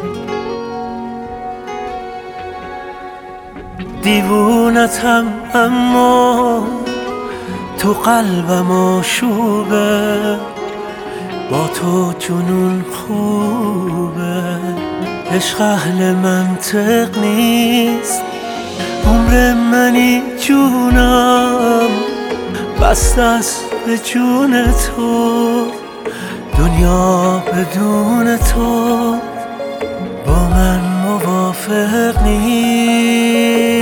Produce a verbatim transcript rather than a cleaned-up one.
دیوونتم اما تو قلبم آشوبه، با تو جنون خوبه. عشق اهل منطق نیست، عمر منی جونم بسته است به جون تو. دنیا بدون تو با من موافق نیست.